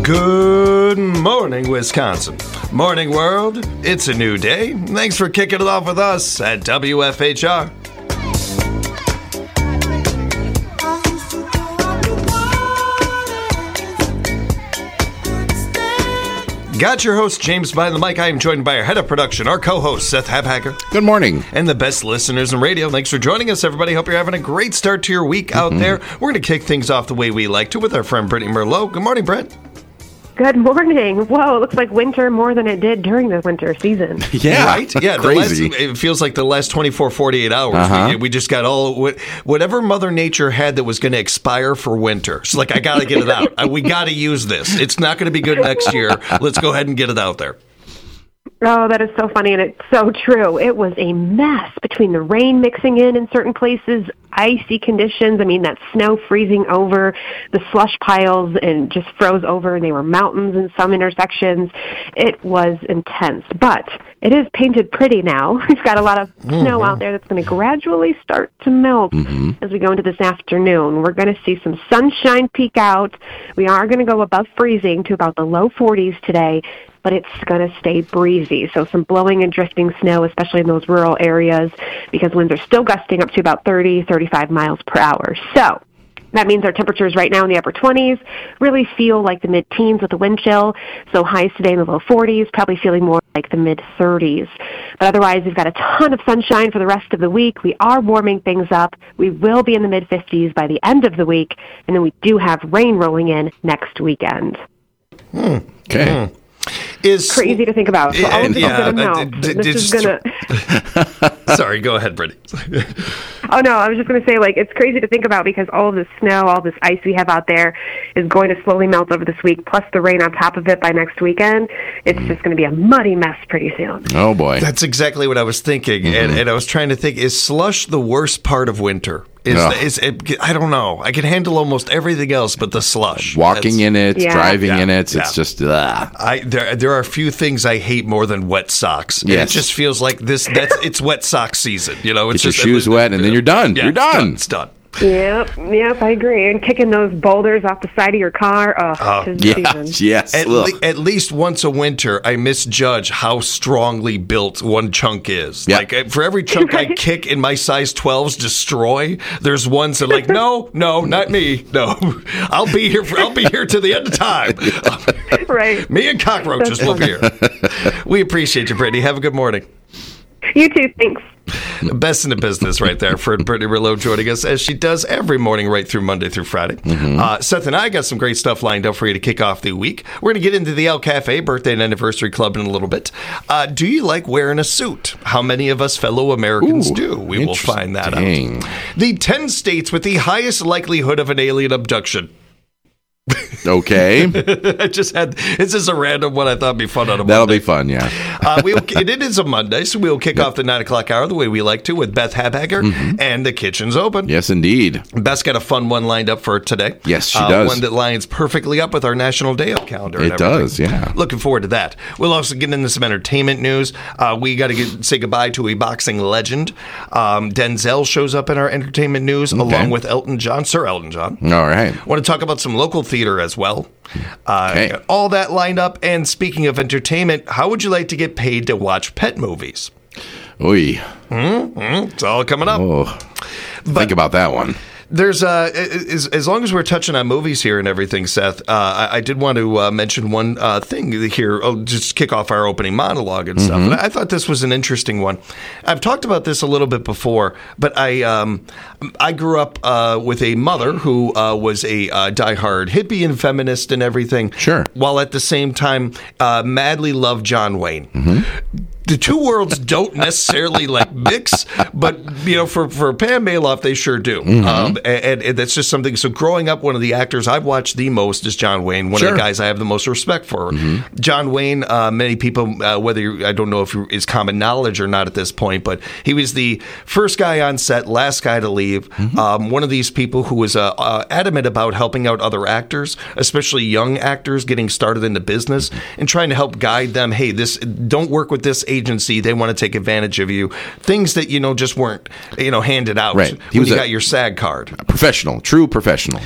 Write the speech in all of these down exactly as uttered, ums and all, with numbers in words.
Good morning, Wisconsin. Morning, world. It's a new day. Thanks for kicking it off with us at W F H R. Got your host, James behind the mic. I am joined by our head of production, our co-host, Seth Habhacker. Good morning. And the best listeners in radio. Thanks for joining us, everybody. Hope you're having a great start to your week mm-hmm. out there. We're going to kick things off the way we like to with our friend Brittany Merlot. Good morning, Brett. Good morning. Whoa, it looks like winter more than it did during the winter season. Yeah. Right? Yeah, crazy. The last, it feels like the last twenty-four, forty-eight hours. Uh-huh. We, we just got all, whatever Mother Nature had that was going to expire for winter. It's like, I got to get it out. We got to use this. It's not going to be good next year. Let's go ahead and get it out there. Oh, that is so funny, and it's so true. It was a mess between the rain mixing in in certain places, icy conditions. I mean, that snow freezing over, the slush piles, and just froze over, and they were mountains in some intersections. It was intense, but it is painted pretty now. We've got a lot of mm-hmm. snow out there that's going to gradually start to melt mm-hmm. as we go into this afternoon. We're going to see some sunshine peek out. We are going to go above freezing to about the low forties today, but it's going to stay breezy. So some blowing and drifting snow, especially in those rural areas, because winds are still gusting up to about thirty, thirty-five miles per hour. So that means our temperatures right now in the upper twenties really feel like the mid-teens with the wind chill. So highs today in the low forties, probably feeling more like the mid-thirties. But otherwise, we've got a ton of sunshine for the rest of the week. We are warming things up. We will be in the mid-fifties by the end of the week. And then we do have rain rolling in next weekend. Hmm. Okay. Hmm. Is crazy to think about. So all of this yeah, is going to melt. D- d- this is going to. Sorry, go ahead, Brittany. Oh no, I was just going to say, like, it's crazy to think about because all of this snow, all this ice we have out there, is going to slowly melt over this week. Plus the rain on top of it by next weekend. It's just going to be a muddy mess pretty soon. Oh boy, that's exactly what I was thinking, mm-hmm. and, and I was trying to think: is slush the worst part of winter? Is, oh. is it, I don't know. I can handle almost everything else, but the slush. Walking That's, in it, yeah. driving yeah. in it, yeah. it's just. Uh. I there there are few things I hate more than wet socks. Yes. It just feels like this. That's it's wet sock season. You know, it's Get just your shoes it, wet, and then you're done. Yeah, you're done. It's done. Yep, yep, I agree. And kicking those boulders off the side of your car, oh, uh, tis the yeah, season. yes. At, le- at least once a winter, I misjudge how strongly built one chunk is. Yep. Like, for every chunk I kick in my size twelves destroy, there's ones that are like, no, no, not me. No, I'll be here. For, I'll be here to the end of time. Right. Me and cockroaches That's will be here. We appreciate you, Brittany. Have a good morning. You too, thanks. Best in the business right there for Brittany Merlot joining us, as she does every morning right through Monday through Friday. Mm-hmm. Uh, Seth and I got some great stuff lined up for you to kick off the week. We're going to get into the El Cafe Birthday and Anniversary Club in a little bit. Uh, do you like wearing a suit? How many of us fellow Americans Ooh, do? We will find that out. The ten states with the highest likelihood of an alien abduction. Okay. I just had, this is a random one I thought would be fun on a Monday. That'll be fun, yeah. uh, we'll, it, it is a Monday, so we'll kick yep. off the nine o'clock hour the way we like to with Beth Habhacker, mm-hmm. and the kitchen's open. Yes, indeed. Beth's got a fun one lined up for today. Yes, she uh, does. One that lines perfectly up with our National Day Out calendar. It and everything. does, yeah. Looking forward to that. We'll also get into some entertainment news. Uh, we got to say goodbye to a boxing legend. Um, Denzel shows up in our entertainment news, okay. along with Elton John, Sir Elton John. All right. Want to talk about some local theater as well. Uh, okay. Got all that lined up. And speaking of entertainment, how would you like to get paid to watch pet movies? Oy. Mm-hmm. It's all coming up. Oh, but think about that one. There's uh, as, as long as we're touching on movies here and everything, Seth, uh, I, I did want to uh, mention one uh, thing here. Oh, just kick off our opening monologue and stuff. Mm-hmm. And I thought this was an interesting one. I've talked about this a little bit before, but I um, I grew up uh, with a mother who uh, was a uh, diehard hippie and feminist and everything. Sure. While at the same time, uh, madly loved John Wayne. Mm-hmm. The two worlds don't necessarily like mix, but you know, for for Pam Maloff, they sure do. Mm-hmm. Um, and, and that's just something. So, growing up, one of the actors I've watched the most is John Wayne. One sure. of the guys I have the most respect for. Mm-hmm. John Wayne. Uh, many people, uh, whether you're, I don't know if it's common knowledge or not at this point, but he was the first guy on set, last guy to leave. Mm-hmm. Um, one of these people who was uh, uh, adamant about helping out other actors, especially young actors getting started in the business, and trying to help guide them. Hey, this don't work with this agency. They want to take advantage of you. Things that, you know, just weren't, you know, handed out right. he when was you a, got your SAG card. A professional, true professional. Yep.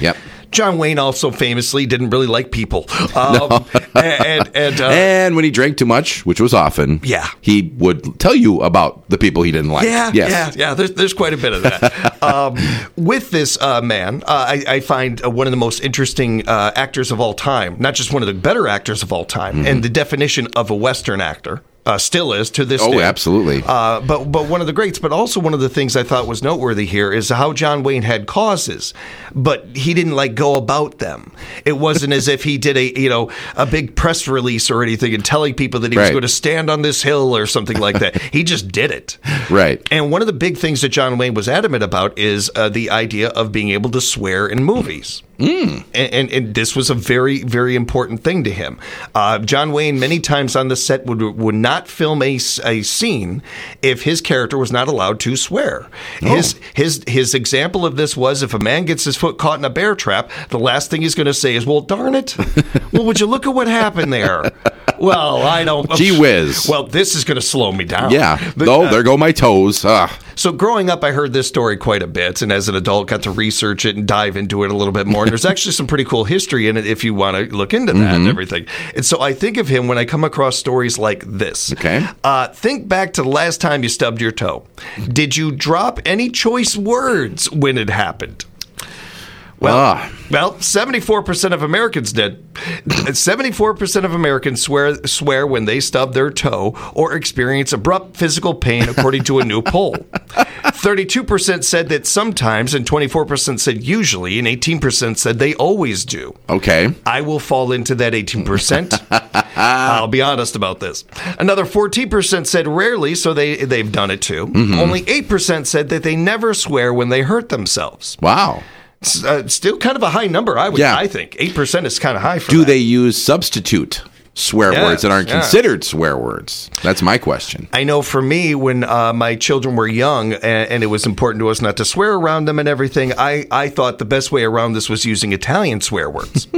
John Wayne also famously didn't really like people. Um, no. and and, uh, and when he drank too much, which was often, yeah. he would tell you about the people he didn't like. Yeah, yes. yeah, yeah. There's, there's quite a bit of that. um, with this uh, man, uh, I, I find uh, one of the most interesting uh, actors of all time, not just one of the better actors of all time, mm-hmm. and the definition of a Western actor. Uh, still is to this oh, day. Oh, absolutely. Uh, but but one of the greats, but also one of the things I thought was noteworthy here is how John Wayne had causes, but he didn't like go about them. It wasn't as if he did a you know a big press release or anything and telling people that he was right. going to stand on this hill or something like that. He just did it. Right. And one of the big things that John Wayne was adamant about is uh, the idea of being able to swear in movies. Mm. And, and, and this was a very, very important thing to him. Uh, John Wayne, many times on the set, would would not film a, a scene if his character was not allowed to swear. Oh. His his his example of this was if a man gets his foot caught in a bear trap, the last thing he's going to say is, "Well, darn it! Well, would you look at what happened there?" Well, I don't. Gee whiz. Well, this is going to slow me down. Yeah. But, oh, uh, there go my toes. Ugh. So growing up, I heard this story quite a bit, and as an adult, got to research it and dive into it a little bit more. And there's actually some pretty cool history in it if you want to look into that mm-hmm. and everything. And so I think of him when I come across stories like this. Okay. Uh, think back to the last time you stubbed your toe. Did you drop any choice words when it happened? Well, ah. well, seventy-four percent of Americans did. seventy-four percent of Americans swear swear when they stub their toe or experience abrupt physical pain, according to a new poll. thirty-two percent said that sometimes, and twenty-four percent said usually, and eighteen percent said they always do. Okay. I will fall into that eighteen percent. I'll be honest about this. Another fourteen percent said rarely, so they, they've done it too. Mm-hmm. Only eight percent said that they never swear when they hurt themselves. Wow. Uh, still kind of a high number, I would. Yeah. I think eight percent is kind of high for Do that. they use substitute swear Yes, words that aren't yes. considered swear words? That's my question. I know for me, when uh, my children were young and, and it was important to us not to swear around them and everything, I, I thought the best way around this was using Italian swear words.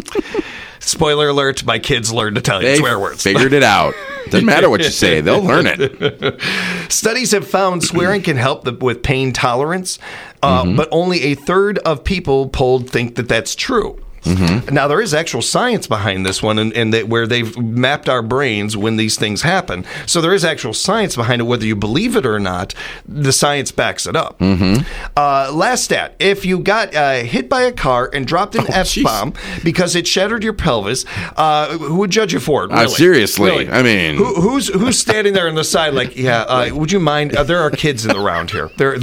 Spoiler alert, my kids learned Italian They swear words. figured it out. Doesn't matter what you say, they'll learn it. Studies have found swearing can help the, with pain tolerance, uh, mm-hmm. but only a third of people polled think that that's true. Mm-hmm. Now, there is actual science behind this one, and, and that where they've mapped our brains when these things happen. So there is actual science behind it, whether you believe it or not. The science backs it up. Mm-hmm. Uh, last stat: if you got uh, hit by a car and dropped an oh, F-bomb because it shattered your pelvis, uh, who would judge you for it? Really? Uh, seriously, really? I mean, who, who's who's standing there on the side like, yeah? Uh, would you mind? Uh, there are kids in the round here. There.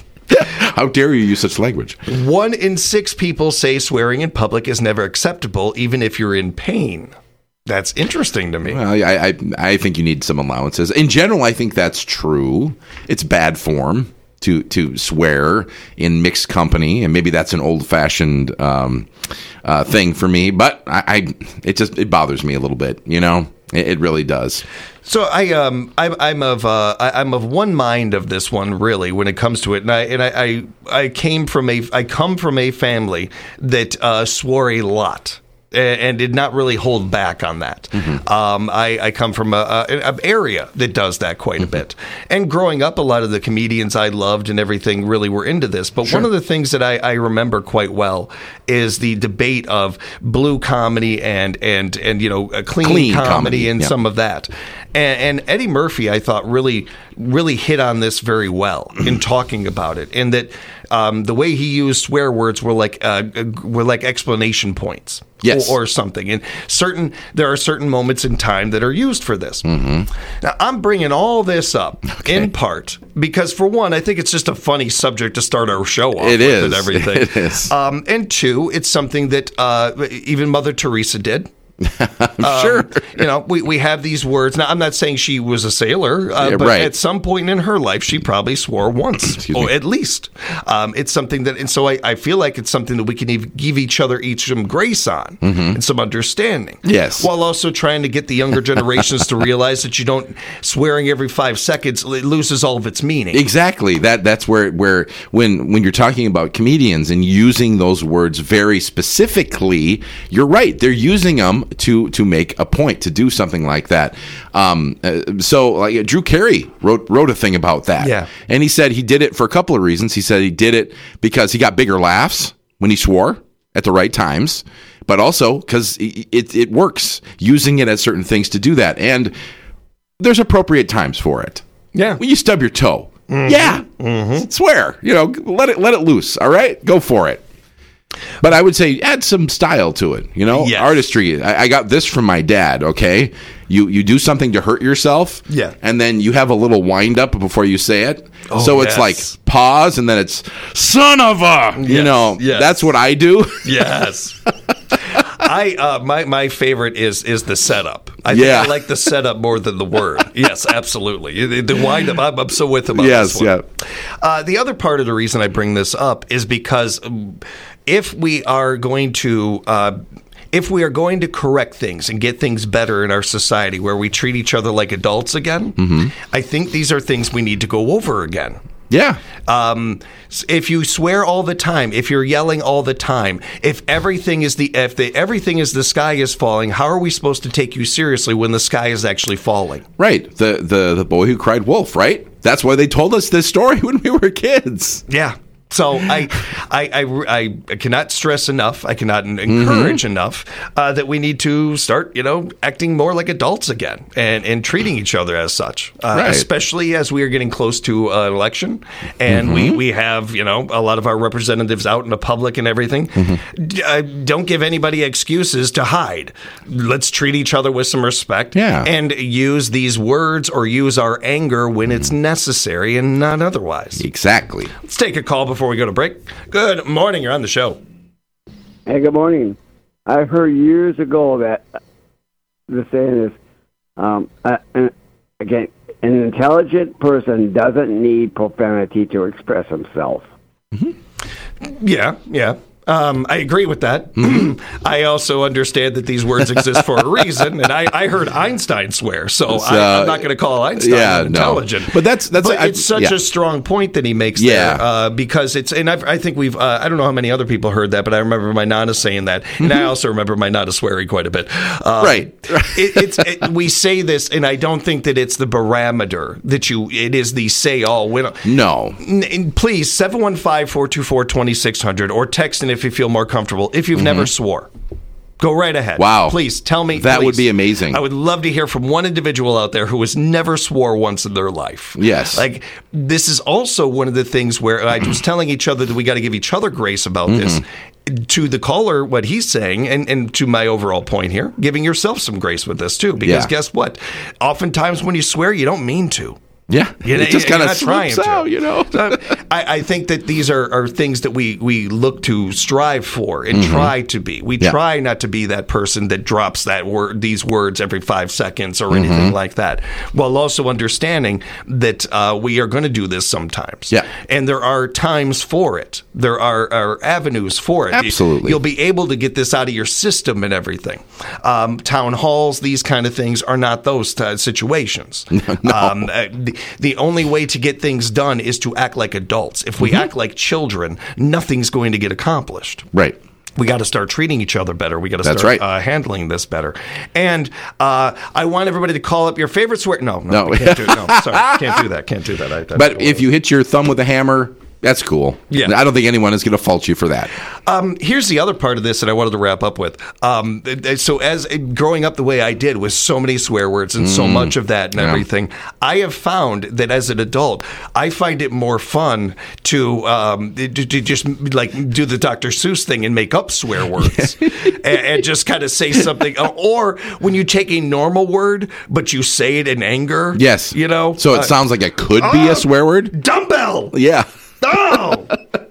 How dare you use such language? One in six people say swearing in public is never acceptable, even if you're in pain. That's interesting to me. Well, I, I, I think you need some allowances. In general, I think that's true. It's bad form to to swear in mixed company, and maybe that's an old-fashioned um, uh, thing for me. But I, I, it just it bothers me a little bit. You know, it, it really does. So I um I'm I'm of uh I, I'm of one mind of this one really when it comes to it, and I and I I, I came from a I come from a family that uh, swore a lot. And did not really hold back on that. Mm-hmm. Um, I, I come from a, a, an area that does that quite mm-hmm. a bit. And growing up, a lot of the comedians I loved and everything really were into this. But sure. one of the things that I, I remember quite well is the debate of blue comedy and and and you know clean, clean comedy, comedy and yeah. some of that. And, and Eddie Murphy, I thought, really really hit on this very well in talking about it, and that um, the way he used swear words were like uh, were like explanation points. Yes. Or, or something. And certain there are certain moments in time that are used for this. Mm-hmm. Now, I'm bringing all this up okay. in part because, for one, I think it's just a funny subject to start our show off it with is. and everything. It is. Um, and two, it's something that uh, even Mother Teresa did. I'm um, sure. You know, we, we have these words. Now, I'm not saying she was a sailor, uh, yeah, but right. at some point in her life, she probably swore once, or at least. Um, it's something that, and so I, I feel like it's something that we can even give each other each some grace on mm-hmm. and some understanding. Yes. While also trying to get the younger generations to realize that you don't, swearing every five seconds, it loses all of its meaning. Exactly. That That's where, where when, when you're talking about comedians and using those words very specifically, you're right. They're using them to to make a point, to do something like that. Um, uh, so like Drew Carey wrote wrote a thing about that. Yeah. And he said he did it for a couple of reasons. He said he did it because he got bigger laughs when he swore. at the right times, but also because it, it, it works, using it as certain things to do that. And there's appropriate times for it. Yeah. When you stub your toe, mm-hmm. yeah, mm-hmm. swear, you know, let it let it loose. All right, go for it. But I would say add some style to it, you know, yes. artistry. I, I got this from my dad. Okay, you you do something to hurt yourself, yeah, and then you have a little wind up before you say it. Oh, so it's yes. like pause, and then it's son of a, you yes. know, yes. that's what I do. Yes. I uh, my my favorite is is the setup. I yeah. think I like the setup more than the word. Yes, absolutely. The, the wind up. I'm, I'm so with him on yes, this one. yeah. Uh, the other part of the reason I bring this up is because if we are going to. Uh, If we are going to correct things and get things better in our society where we treat each other like adults again, mm-hmm. I think these are things we need to go over again. Yeah. Um, if you swear all the time, if you're yelling all the time, if everything is the if the everything is the sky is falling, how are we supposed to take you seriously when the sky is actually falling? Right. The the the boy who cried wolf, right? That's why they told us this story when we were kids. Yeah. So I, I, I, I cannot stress enough, I cannot encourage mm-hmm. enough uh, that we need to start, you know, acting more like adults again and, and treating each other as such, uh, right. especially as we are getting close to an uh, election and mm-hmm. we, we have, you know, a lot of our representatives out in the public and everything. Mm-hmm. D- uh, don't give anybody excuses to hide. Let's treat each other with some respect yeah. and use these words or use our anger when it's necessary and not otherwise. Exactly. Let's take a call before we go to break. Good morning. You're on the show. Hey, good morning. I've heard years ago that the saying is, um, uh, again, an intelligent person doesn't need profanity to express himself. Mm-hmm. Yeah, yeah. Um, I agree with that. Mm-hmm. I also understand that these words exist for a reason, and I, I heard Einstein swear, so uh, I, I'm not going to call Einstein yeah, intelligent. No. But that's that's but I, it's such yeah. a strong point that he makes yeah. there, uh, because it's and I've, I think we've uh, I don't know how many other people heard that, but I remember my nana saying that, and I also remember my nana swearing quite a bit. Um, right. it, it's it, we say this, and I don't think that it's the barometer that you. It is the say all. When, no. N- please seven one five, four two four, two six zero zero or text in if you feel more comfortable. If you've mm-hmm. never swore, go right ahead. Wow. Please tell me. That please. would be amazing. I would love to hear from one individual out there who has never swore once in their life. Yes. Like, this is also one of the things where I was telling each other that we got to give each other grace about mm-hmm. this. To the caller, what he's saying, and, and to my overall point here, giving yourself some grace with this, too. Because yeah. guess what? Oftentimes when you swear, you don't mean to. Yeah, you know, it just kind of slips out, you know. I, I think that these are, are things that we, we look to strive for and mm-hmm. try to be. We yeah. try not to be that person that drops that word, these words every five seconds or anything mm-hmm. like that, while also understanding that uh, we are going to do this sometimes. Yeah. And there are times for it. There are, are avenues for it. Absolutely. You'll be able to get this out of your system and everything. Um, town halls, these kind of things are not those t- situations. No. Um, uh, the, The only way to get things done is to act like adults. If we mm-hmm. act like children, nothing's going to get accomplished. Right. We got to start treating each other better. We got to That's start right. uh, handling this better. And uh, I want everybody to call up your favorite swear. No, no, no. we can't do No, sorry, can't do that. Can't do that. I, but if you hit your thumb with a hammer, that's cool. Yeah. I don't think anyone is going to fault you for that. Um, here's the other part of this that I wanted to wrap up with. Um, so as growing up the way I did with so many swear words and mm. so much of that and yeah. everything, I have found that as an adult, I find it more fun to, um, to, to just like do the Doctor Seuss thing and make up swear words and, and just kind of say something. Or when you take a normal word, but you say it in anger. Yes. You know? So it uh, sounds like it could be uh, a swear word? Dumbbell! Yeah. Oh!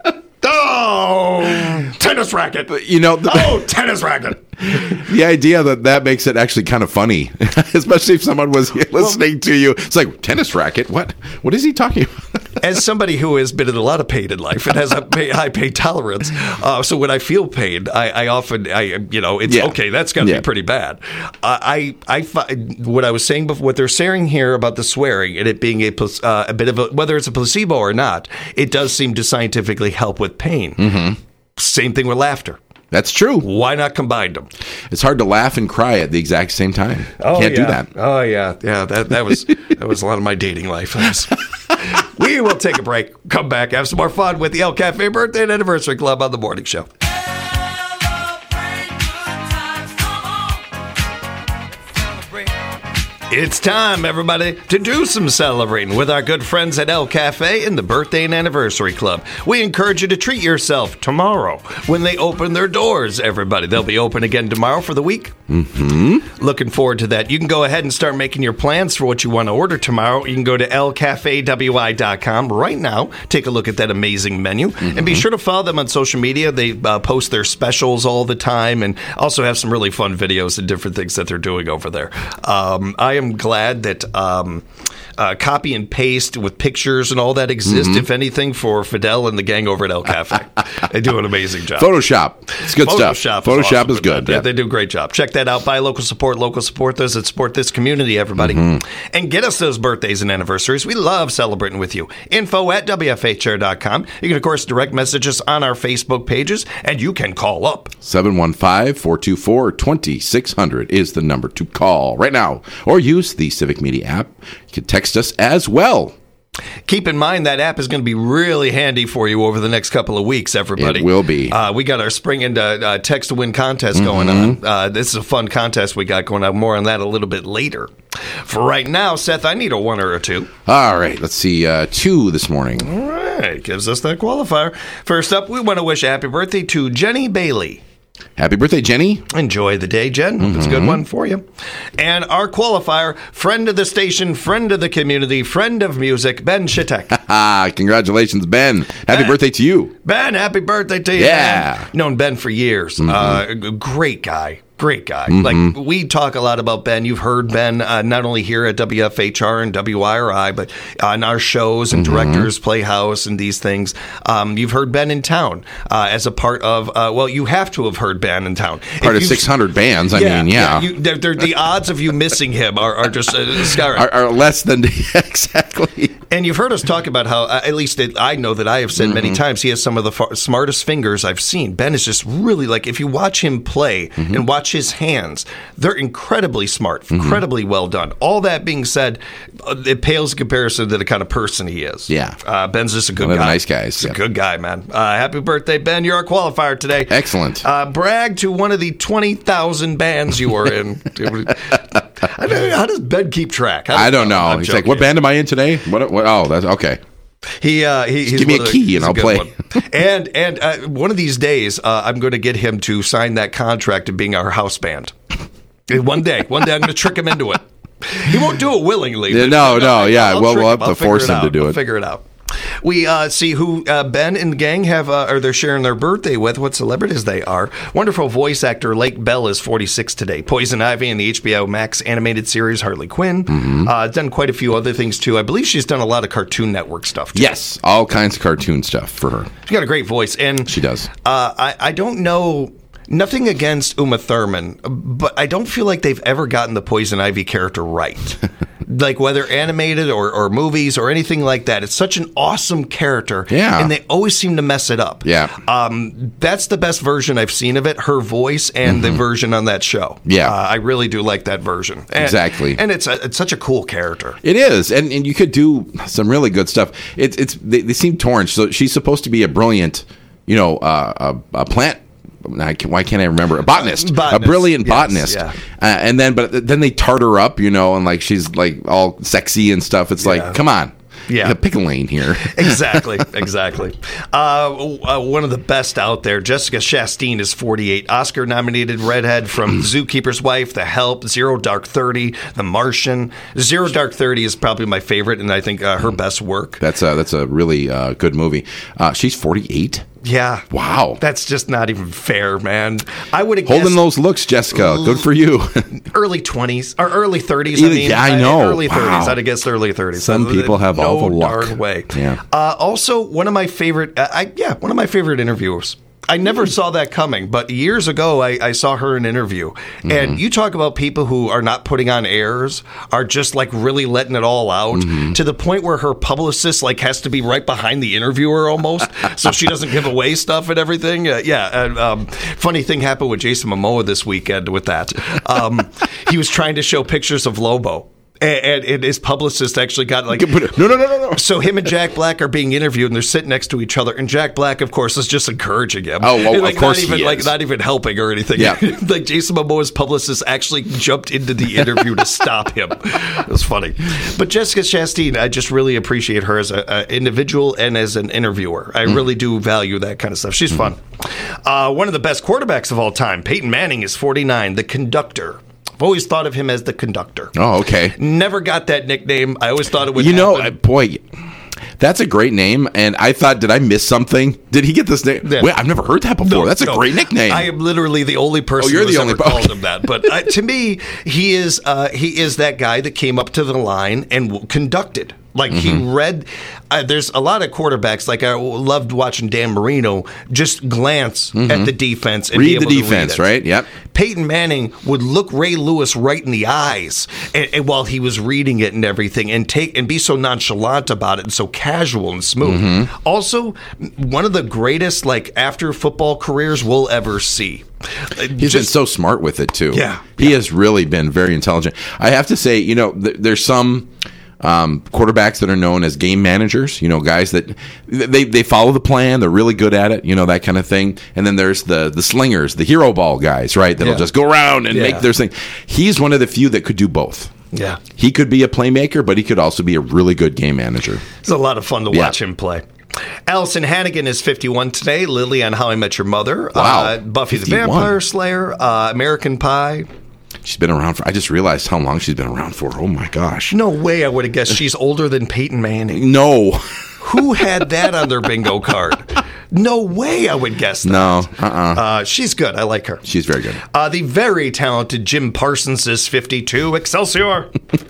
Oh! Tennis racket! You know, the, oh, tennis racket! The idea that that makes it actually kind of funny, especially if someone was listening well, to you. It's like, tennis racket? What? What is he talking about? As somebody who has been in a lot of pain in life and has a pay, high pain tolerance, uh, so when I feel pain, I, I often, I you know, it's yeah. okay. That's got to yeah. be pretty bad. Uh, I, I, what I was saying before, what they're saying here about the swearing and it being a, uh, a bit of a, whether it's a placebo or not, it does seem to scientifically help with pain. Mm-hmm. Same thing with laughter. That's true. Why not combine them? It's hard to laugh and cry at the exact same time. Oh, Can't yeah. do that. Oh yeah, yeah. That that was that was a lot of my dating life. We will take a break. Come back, have some more fun with the El Cafe Birthday and Anniversary Club on the Morning Show. It's time, everybody, to do some celebrating with our good friends at El Cafe in the Birthday and Anniversary Club. We encourage you to treat yourself tomorrow when they open their doors, everybody. They'll be open again tomorrow for the week. Mm-hmm. Looking forward to that. You can go ahead and start making your plans for what you want to order tomorrow. You can go to el cafe w i dot com right now. Take a look at that amazing menu. Mm-hmm. And be sure to follow them on social media. They uh, post their specials all the time and also have some really fun videos and different things that they're doing over there. Um, I am glad that um, uh, copy and paste with pictures and all that exist, mm-hmm. if anything, for Fidel and the gang over at El Cafe. They do an amazing job. Photoshop. It's good Photoshop stuff. Is Photoshop awesome is good. They, Yeah. they do a great job. Check that out. Buy local, support local, support those that support this community, everybody. Mm-hmm. And get us those birthdays and anniversaries. We love celebrating with you. Info at w f h r dot com. You can, of course, direct message us on our Facebook pages, and you can call up. seven one five, four two four, two six zero zero is the number to call right now. Or use the Civic Media app. You can text us as well. Keep in mind that app is going to be really handy for you over the next couple of weeks, everybody. It will be. Uh, we got our spring and uh, text to win contest Mm-hmm. going on. Uh, this is a fun contest we got going on. More on that a little bit later. For right now, Seth, I need a one or a two. All right. Let's see. Uh, two this morning. All right. Gives us that qualifier. First up, we want to wish a happy birthday to Jenny Bailey. Happy birthday, Jenny. Enjoy the day, Jen. Mm-hmm. It's a good one for you. And our qualifier, friend of the station, friend of the community, friend of music, Ben Shitek. Congratulations, Ben. Happy Ben. birthday to you. Ben, happy birthday to you. Yeah. Man. Known Ben for years. Mm-hmm. Uh, a great guy. Great guy. Mm-hmm. Like, we talk a lot about Ben. You've heard Ben uh, not only here at W F H R and W I R I, but on our shows and Mm-hmm. Directors Playhouse and these things. Um, you've heard Ben in town uh, as a part of, uh, well, you have to have heard Ben in town. Part If of you've- six hundred bands. I mean, yeah. you, they're, they're, the odds of you missing him are, are just uh, sky are, are less than exactly. And you've heard us talk about how, uh, at least it, I know that I have said Mm-hmm. many times, he has some of the far, smartest fingers I've seen. Ben is just really like, if you watch him play Mm-hmm. and watch his hands, they're incredibly smart, Mm-hmm. incredibly well done. All that being said, uh, it pales in comparison to the kind of person he is. Yeah. Uh, Ben's just a good One of guy. the nice guys, He's yeah. a good guy, man. Uh, happy birthday, Ben. You're our qualifier today. Excellent. Uh, brag to one of the twenty thousand bands you were in. I don't know, how does Ben keep track? I don't know. I'm He's joking. like, what band am I in today? What? what oh, that's okay. He, uh, he he's give me one a of the- key he's and a I'll good play. one. And and uh, one of these days, uh, I'm going to get him to sign that contract of being our house band. One day, one day, I'm going to trick him into it. He won't do it willingly. Yeah, but- no, but no, I'll- yeah, I'll well, trick we'll have him. I'll to force figure it him to out. do I'll it. Figure it out. We uh, see who uh, Ben and the gang have, uh, or they're sharing their birthday with, what celebrities they are. Wonderful voice actor Lake Bell is forty-six today. Poison Ivy in the H B O Max animated series Harley Quinn. Mm-hmm. Uh, done quite a few other things, too. I believe she's done a lot of Cartoon Network stuff, too. Yes, all kinds of cartoon stuff for her. She's got a great voice. And She does. Uh, I, I don't know, nothing against Uma Thurman, but I don't feel like they've ever gotten the Poison Ivy character right. Like, whether animated or, or movies or anything like that. It's such an awesome character. Yeah. And they always seem to mess it up. Yeah. Um, that's the best version I've seen of it, her voice and the version on that show. Yeah. Uh, I really do like that version. And, Exactly. And it's, a, it's such a cool character. It is, and, and you could do some really good stuff. It's it's they, they seem torn. So she's supposed to be a brilliant, you know, uh, a, a plant. I can, why can't I remember a botanist, Uh, botanist, a brilliant yes, botanist, yeah. uh, and then but then they tart her up, you know, and like she's like all sexy and stuff. It's Yeah. like, come on, Yeah. You pick a lane here. Exactly, exactly. Uh, uh, one of the best out there, Jessica Chastain is forty-eight, Oscar-nominated redhead from Zookeeper's Wife, The Help, Zero Dark Thirty, The Martian. Zero Dark Thirty is probably my favorite, and I think uh, her best work. That's a that's a really uh, good movie. Uh, she's forty-eight. Yeah. Wow. That's just not even fair, man. I would have Holding guessed those looks, Jessica. Good for you. early twenties or early thirties. I Either- mean, yeah, I know. Early thirties. Wow. I'd have guessed early thirties. Some Uh, people have no all the luck. darn way. Yeah. Uh, also, one of my favorite. Uh, I yeah, one of my favorite interviewers. I never saw that coming, but years ago I, I saw her in an interview. Mm-hmm. And you talk about people who are not putting on airs, are just like really letting it all out Mm-hmm. to the point where her publicist like has to be right behind the interviewer almost, so she doesn't give away stuff and everything. Uh, yeah, and, um, funny thing happened with Jason Momoa this weekend with that. Um, he was trying to show pictures of Lobo. and, and his publicist actually got like no, no, no, no, no. So him and Jack Black are being interviewed, and they're sitting next to each other. And Jack Black, of course, is just encouraging him. Oh, well, and, like, of course not even he like is. not even helping or anything. Yeah. Like Jason Momoa's publicist actually jumped into the interview to stop him. It was funny. But Jessica Chastain, I just really appreciate her as an individual and as an interviewer. I Mm. really do value that kind of stuff. She's fun. Uh, one of the best quarterbacks of all time, Peyton Manning, is forty-nine. The Conductor. I've always thought of him as the Conductor. Oh, okay. Never got that nickname. I always thought it would You know, happen. uh, boy, that's a great name. And I thought, did I miss something? Did he get this name? Yeah. Wait, I've never heard that before. No, that's a no. great nickname. I am literally the only person Oh, you're who's the only ever po- called him that. But uh, to me, he is uh, he is that guy that came up to the line and w- conducted. Like he Mm-hmm. read, uh, there's a lot of quarterbacks. Like I loved watching Dan Marino just glance at the defense and be Mm-hmm. Read able the to defense, read it. right? Yep. Peyton Manning would look Ray Lewis right in the eyes and, and while he was reading it and everything, and take and be so nonchalant about it and so casual and smooth. Mm-hmm. Also, one of the greatest like after football careers we'll ever see. He's been so smart with it too. Yeah, he has really been very intelligent. I have to say, you know, th- there's some um, quarterbacks that are known as game managers. You know, guys that they they follow the plan. They're really good at it. You know, that kind of thing. And then there's the the slingers, the hero ball guys, right? That'll Yeah. just go around and Yeah. make their thing. He's one of the few that could do both. Yeah. He could be a playmaker, but he could also be a really good game manager. It's a lot of fun to Yeah. watch him play. Allison Hannigan is fifty-one today. Lily on How I Met Your Mother. Wow. Uh, Buffy fifty-one. the Vampire Slayer. Uh, American Pie. She's been around for. I just realized how long she's been around for. Oh my gosh. No way I would have guessed she's older than Peyton Manning. No. Who had that on their bingo card? No way I would guess that. No. Uh-uh. Uh, she's good. I like her. She's very good. Uh, the very talented Jim Parsons is fifty-two. Excelsior.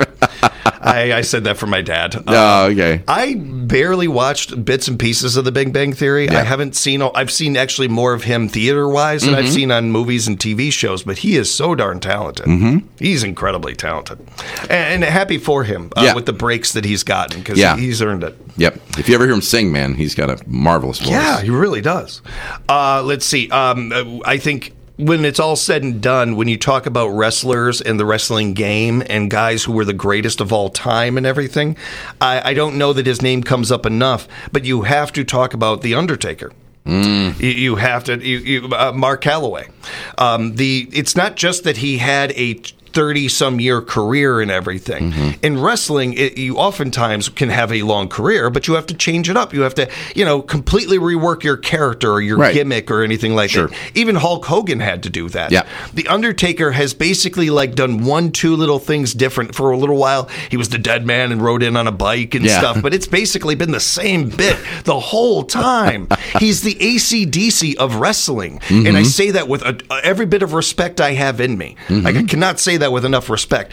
I, I said that for my dad. Uh, Oh, okay. I barely watched bits and pieces of The Big Bang Theory. Yeah. I haven't seen. I've seen actually more of him theater-wise than I've Mm-hmm. seen on movies and T V shows. But he is so darn talented. Mm-hmm. He's incredibly talented, and, and happy for him uh, Yeah. with the breaks that he's gotten because Yeah. he's earned it. Yep. If you ever hear him sing, man, he's got a marvelous voice. Yeah, he really does. Uh, let's see. Um, I think when it's all said and done, when you talk about wrestlers and the wrestling game and guys who were the greatest of all time and everything, I, I don't know that his name comes up enough, but you have to talk about The Undertaker. Mm. You, you have to, you, you, uh, Mark Calloway. Um, the it's not just that he had a thirty-some year career and everything. Mm-hmm. In wrestling, it, you oftentimes can have a long career, but you have to change it up. You have to, you know, completely rework your character or your Right. gimmick or anything like Sure. that. Even Hulk Hogan had to do that. Yeah. The Undertaker has basically like done one, two little things different for a little while. He was the dead man and rode in on a bike and Yeah. stuff, but it's basically been the same bit the whole time. He's the A C D C of wrestling. Mm-hmm. And I say that with a, every bit of respect I have in me. Mm-hmm. Like, I cannot say that with enough respect.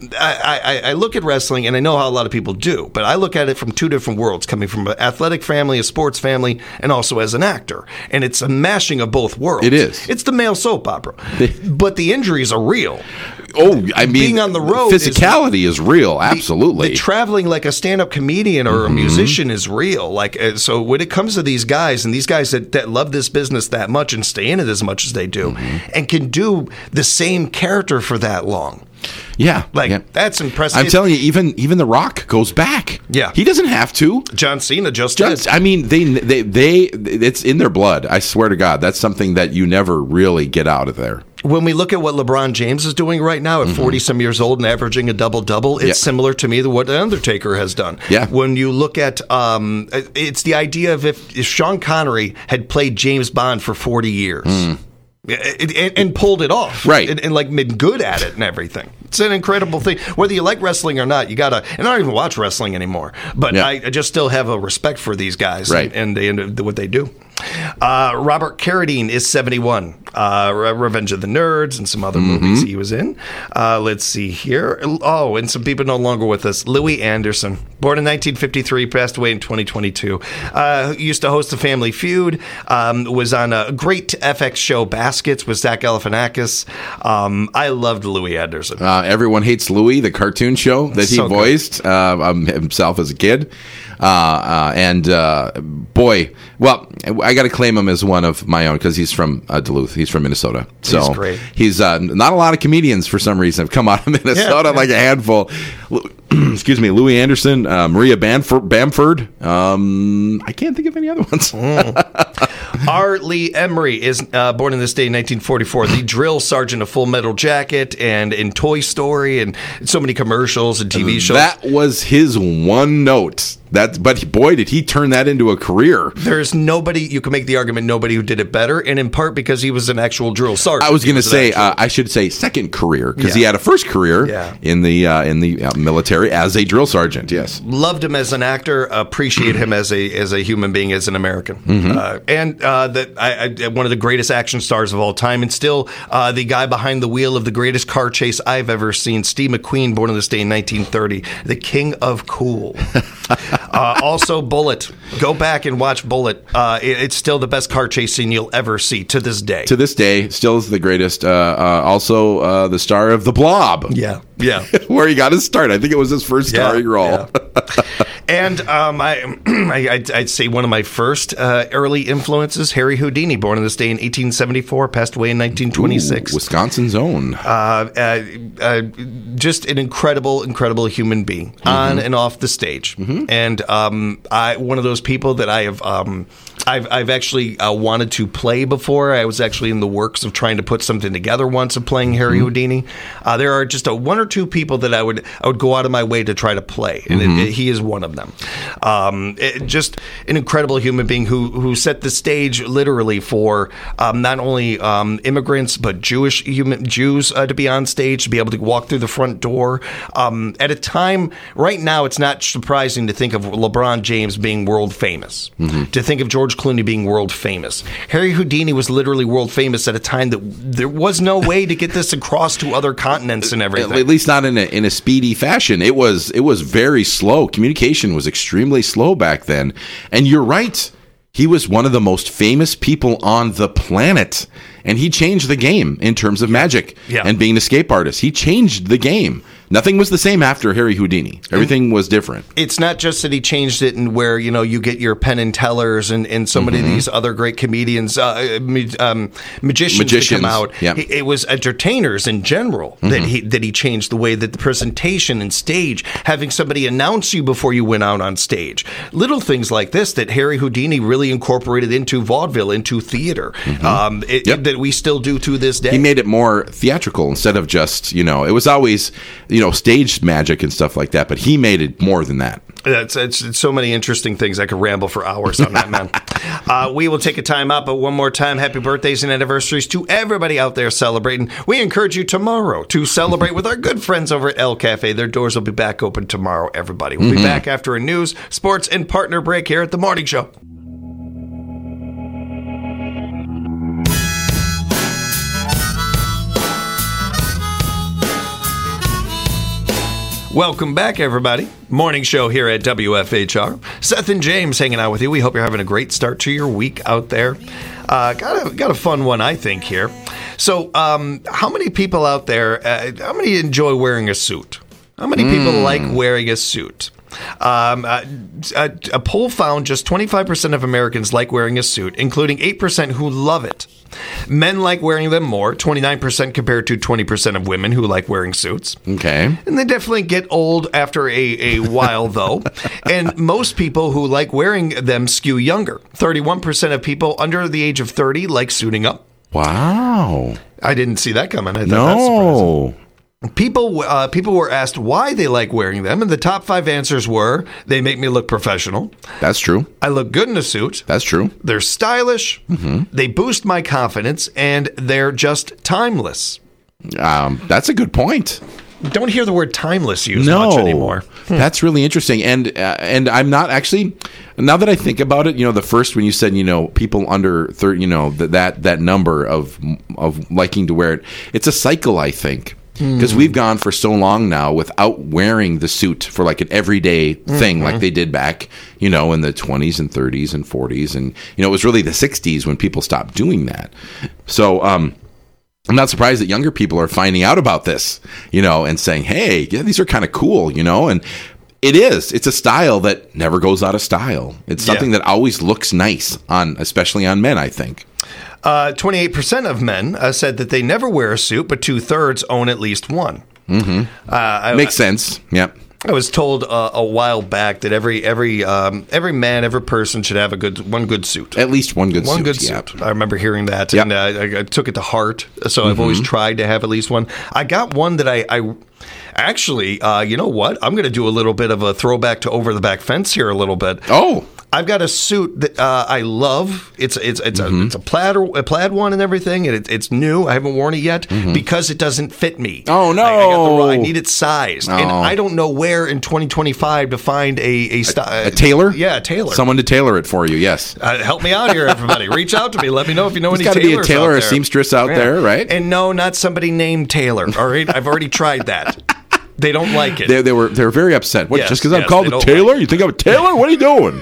I, I, I look at wrestling, and I know how a lot of people do, but I look at it from two different worlds, coming from an athletic family, a sports family, and also as an actor. And it's a mashing of both worlds. It is. It's the male soap opera. But the injuries are real. Oh, I mean, Being on the road is- physicality is, real. Absolutely. The traveling like a stand-up comedian or a musician is real. Like, uh, so when it comes to these guys and these guys that, that love this business that much and stay in it as much as they do and can do the same character for that long. yeah. Like, yeah. that's impressive. I'm telling you, even even The Rock goes back. Yeah. He doesn't have to. John Cena just Just, did. I mean, they, they, they, it's in their blood. I swear to God, that's something that you never really get out of there. When we look at what LeBron James is doing right now at forty-some years old and averaging a double-double, it's Yeah. similar to me to what The Undertaker has done. Yeah. When you look at, um, it's the idea of if, if Sean Connery had played James Bond for forty years. And, and, and pulled it off, Right. And, and like been good at it and everything. It's an incredible thing. Whether you like wrestling or not, you gotta. And I don't even watch wrestling anymore, but Yeah. I, I just still have a respect for these guys, Right. and, and, they, and what they do. Uh, Robert Carradine is seventy-one. Uh, Re- Revenge of the Nerds and some other Mm-hmm. movies he was in. Uh, let's see here. Oh, and some people no longer with us. Louis Anderson, born in nineteen fifty-three, passed away in twenty twenty-two. Uh, used to host The Family Feud. Um, was on a great F X show, Baskets, with Zach Galifianakis. Um, I loved Louis Anderson. Uh, Everyone Hates Louie, the cartoon show that he So good. voiced uh, um, himself as a kid. Uh, uh, and uh, boy, well, I, I got to claim him as one of my own because he's from uh, Duluth. He's from Minnesota. So he's great. He's uh, not a lot of comedians for some reason have come out of Minnesota, yeah, like a handful. Excuse me, Louis Anderson, uh, Maria Bamford. Bamford. Um, I can't think of any other ones. mm. R. Lee Emery is uh, born in this day in nineteen forty-four. The drill sergeant of Full Metal Jacket and in Toy Story and so many commercials and T V shows. That was his one note. That, but boy, did he turn that into a career. There's nobody, you can make the argument, nobody who did it better, and in part because he was an actual drill sergeant. I was going to say, uh, I should say second career, because yeah. he had a first career yeah. in the uh, in the uh, military as a drill sergeant, yes. Loved him as an actor, appreciate him as a as a human being, as an American. Mm-hmm. Uh, and uh, that I, I, one of the greatest action stars of all time, and still uh, the guy behind the wheel of the greatest car chase I've ever seen, Steve McQueen, born on this day in nineteen thirty, the king of cool. uh, also, Bullet. Go back and watch Bullet. Uh, it, it's still the best car chase scene you'll ever see to this day. To this day, still is the greatest. Uh, uh, also, uh, the star of The Blob. Yeah, yeah. Where he got his start. I think it was his first starring yeah, role. Yeah. And um, I, I, I'd, I'd say one of my first uh, early influences, Harry Houdini, born on this day in eighteen seventy-four, passed away in nineteen twenty-six. Ooh, Wisconsin's own. Uh, uh, uh, just an incredible, incredible human being, mm-hmm. on and off the stage. Mm-hmm. And um, I, one of those people that I have, um, I've, I've actually uh, wanted to play before. I was actually in the works of trying to put something together once of playing Harry mm-hmm. Houdini. Uh, there are just a one or two people that I would, I would go out of my way to try to play, and mm-hmm. it, it, he is one of them. Um, it, just an incredible human being who who set the stage literally for um, not only um, immigrants but Jewish human Jews uh, to be on stage, to be able to walk through the front door um, at a time. Right now, it's not surprising to think of LeBron James being world famous, mm-hmm. to think of George Clooney being world famous. Harry Houdini was literally world famous at a time that there was no way to get this across to other continents and everything. At least not in a in a speedy fashion. It was it was very slow. Communication was extremely slow back then. And you're right. He was one of the most famous people on the planet. And he changed the game in terms of magic yeah. and being an escape artist. He changed the game. Nothing was the same after Harry Houdini. Everything was different. It's not just that he changed it and where, you know, you get your Penn and Tellers and, and so many mm-hmm. of these other great comedians, uh, um, magicians, magicians to come out. Yep. It was entertainers in general mm-hmm. that he that he changed the way that the presentation and stage, having somebody announce you before you went out on stage. Little things like this that Harry Houdini really incorporated into vaudeville, into theater, mm-hmm. um, it, yep. that we still do to this day. He made it more theatrical instead of just, you know, it was always, you know, stage magic and stuff like that, but he made it more than that. It's, it's, it's so many interesting things. I could ramble for hours on that, man. Uh, we will take a time out, but one more time, happy birthdays and anniversaries to everybody out there celebrating. We encourage you tomorrow to celebrate with our good friends over at El Cafe. Their doors will be back open tomorrow, everybody. We'll mm-hmm. be back after a news, sports, and partner break here at The Morning Show. Welcome back, everybody. Morning show here at W F H R. Seth and James hanging out with you. We hope you're having a great start to your week out there. Uh, got a got a fun one, I think, here. So, um, how many people out there? Uh, how many enjoy wearing a suit? How many people mm. like wearing a suit? Um, uh, a, a poll found just twenty-five percent of Americans like wearing a suit, including eight percent who love it. Men like wearing them more, twenty-nine percent compared to twenty percent of women who like wearing suits. Okay. And they definitely get old after a, a while, though. And most people who like wearing them skew younger. thirty-one percent of people under the age of thirty like suiting up. Wow. I didn't see that coming. I thought no. that's surprising. People uh, people were asked why they like wearing them, and the top five answers were, they make me look professional. That's true. I look good in a suit. That's true. They're stylish. Mm-hmm. They boost my confidence, and they're just timeless. Um, that's a good point. Don't hear the word timeless used no, much anymore. That's really interesting. And uh, and I'm not actually, now that I think about it, you know, the first when you said, you know, people under thirty, you know, that that, that number of of liking to wear it, it's a cycle, I think. Because mm. we've gone for so long now without wearing the suit for like an everyday thing mm-hmm. like they did back, you know, in the twenties and thirties and forties. And, you know, it was really the sixties when people stopped doing that. So um, I'm not surprised that younger people are finding out about this, you know, and saying, hey, yeah, these are kind of cool, you know, and It is. It's a style that never goes out of style. It's something Yeah. that always looks nice on, especially on men, I think. Uh, twenty-eight percent of men uh, said that they never wear a suit, but two-thirds own at least one. Mm-hmm. Uh, I, Makes sense. Yep. I was told uh, a while back that every every um, every man, every person should have a good one good suit. At least one good One suit. good yeah. suit. I remember hearing that, Yep. and uh, I, I took it to heart. So Mm-hmm. I've always tried to have at least one. I got one that I, I actually, uh, you know what? I'm going to do a little bit of a throwback to Over the Back Fence here a little bit. Oh. I've got a suit that uh, I love. It's it's it's Mm-hmm. a it's a plaid a plaid one and everything, and it, it's new. I haven't worn it yet because it doesn't fit me. Mm-hmm. Oh, no. I, I, got the, wrong- I need it sized, and Oh. I don't know where in twenty twenty-five to find a a, sti- A tailor? Yeah, a tailor. Someone to tailor it for you, yes. Uh, help me out here, everybody. Reach out to me. Let me know if you know There's any gotta be a tailors tailor out or a there. seamstress out there, right? And no, not somebody named Taylor. All right, I've already tried that. They don't like it. They, they were they were very upset. What, Yes, just because I'm yes, called they a don't tailor? like You think I'm a tailor? What are you doing?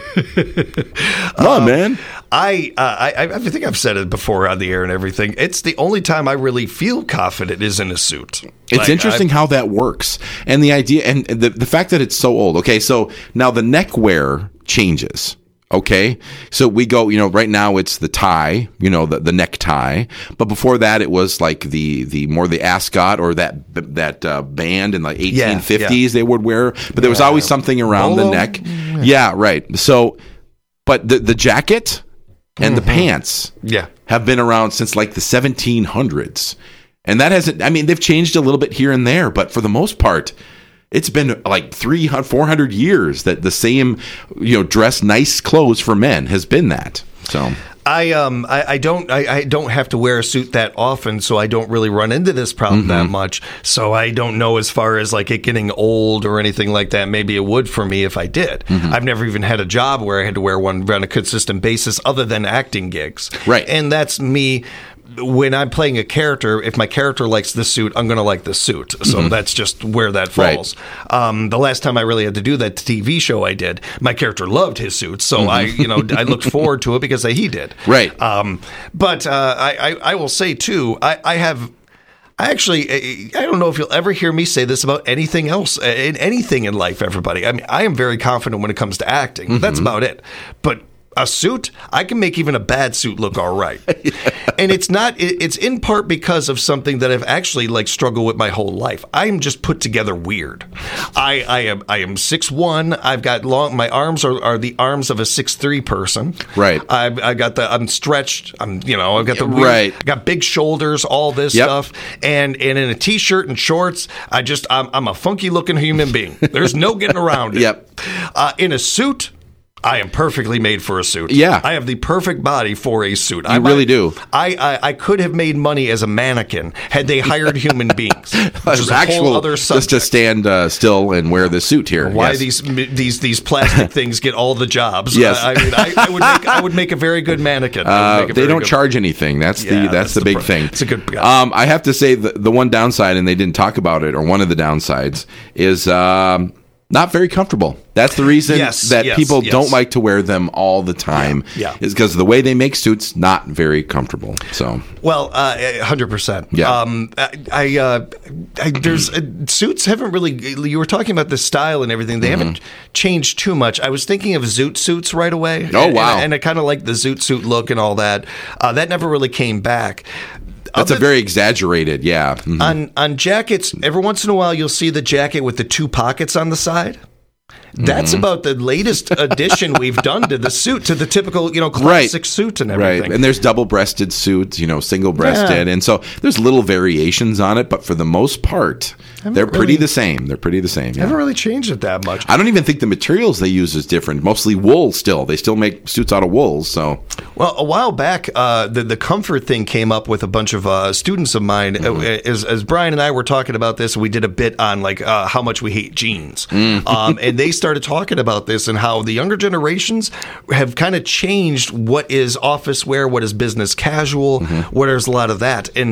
Come on, man. I, uh, I I think I've said it before on the air and everything. It's the only time I really feel confident is in a suit. It's Like, interesting I- how that works. And the idea and the, the fact that it's so old. Okay, so now the neckwear changes. Okay, so we go, you know, right now it's the tie, you know, the, the necktie. But before that, it was like the the more the ascot or that that uh, band in the eighteen fifties they would wear. But there was Yeah. always something around Bolo? the neck. Yeah, right. So, but the the jacket and the pants Yeah. have been around since like the seventeen hundreds. And that hasn't, I mean, they've changed a little bit here and there, but for the most part, it's been like three hundred, four hundred years that the same, you know, dress nice clothes for men has been that. So I um I, I don't I, I don't have to wear a suit that often, so I don't really run into this problem that much. So I don't know as far as like it getting old or anything like that. Maybe it would for me if I did. I've never even had a job where I had to wear one on a consistent basis, other than acting gigs. Right. And that's me. When I'm playing a character, if my character likes the suit, I'm going to like the suit. So that's just where that Right. falls. Um, the last time I really had to do that T V show I did, my character loved his suit, so I, you know, I looked forward to it because he did. Right. Um, but uh, I, I, I will say too, I, I have. I actually, I don't know if you'll ever hear me say this about anything else, in anything in life, everybody. I mean, I am very confident when it comes to acting. That's about it. But a suit, I can make even a bad suit look all right. And it's not, it, it's in part because of something that I've actually like struggled with my whole life. I am just put together weird. I, I am I am six one. I've got long, my arms are, are the arms of a six three person. Right. I've I got the, I'm stretched. I'm, you know, I've got the weird, Right. I got big shoulders, all this Yep. stuff. And, and in a t-shirt and shorts, I just, I'm, I'm a funky looking human being. There's no getting around it. Yep. Uh, in a suit, I am perfectly made for a suit. Yeah. I have the perfect body for a suit. You I really might- do. I, I I could have made money as a mannequin had they hired human beings, which is a actual, whole other just to subject. stand uh, still and wear the suit here. Why Yes. these these these plastic things get all the jobs? Yes. I, I mean, I, I would make I would make a very good mannequin. I would Uh, make a they very don't good- charge anything. That's the Yeah, that's, that's the the big pro- thing. it's a good- Um, I have to say the the one downside, and they didn't talk about it, or one of the downsides is um, not very comfortable. That's the reason Yes, that yes, people yes. don't like to wear them all the time. Yeah, yeah. Is because the way they make suits not very comfortable. So Well, uh, one hundred percent. Yeah. Um, I, I, uh, I there's uh, suits haven't really. You were talking about the style and everything. They haven't changed too much. I was thinking of zoot suits right away. Oh, And- wow. And, and I kind of like the zoot suit look and all that. Uh, that never really came back. that's a Other- very exaggerated. Yeah. Mhm. on on jackets. Every once in a while, you'll see the jacket with the two pockets on the side. That's Mm-hmm. about the latest addition we've done to the suit, to the typical, you know, Right. classic suit and Right, everything. and there's double-breasted suits, you know, single-breasted, Yeah. and so there's little variations on it, but for the most part, they're pretty really- the same. They're pretty the same. I Yeah. haven't really changed it that much. I don't even think the materials they use is different. Mostly wool still. They still make suits out of wool, so Well, a while back, uh, the the comfort thing came up with a bunch of uh, students of mine. Mm-hmm. As, as Brian and I were talking about this, we did a bit on like uh, how much we hate jeans, Mm. um, and they started talking about this and how the younger generations have kind of changed what is office wear, what is business casual, Mm-hmm. what is a lot of that, and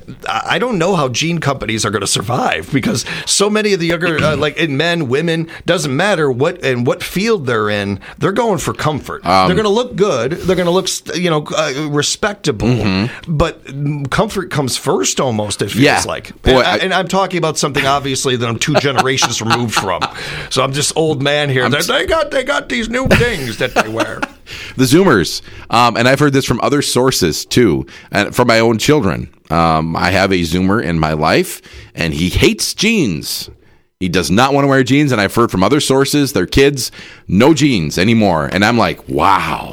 I don't know how jean companies are going to survive because so many of the younger, uh, like in men, women, doesn't matter what and what field they're in, they're going for comfort. Um, they're going to look good. They're going to look, you know, uh, respectable. Mm-hmm. But comfort comes first, almost. It feels yeah. like. Boy, and, I, I, and I'm talking about something obviously that I'm two generations removed from. So I'm just old man here. They, they got they got these new things that they wear. The Zoomers, um, and I've heard this from other sources too, and from my own children. Um, I have a Zoomer in my life, and he hates jeans. He does not want to wear jeans, and I've heard from other sources, their kids, no jeans anymore. And I'm like, wow.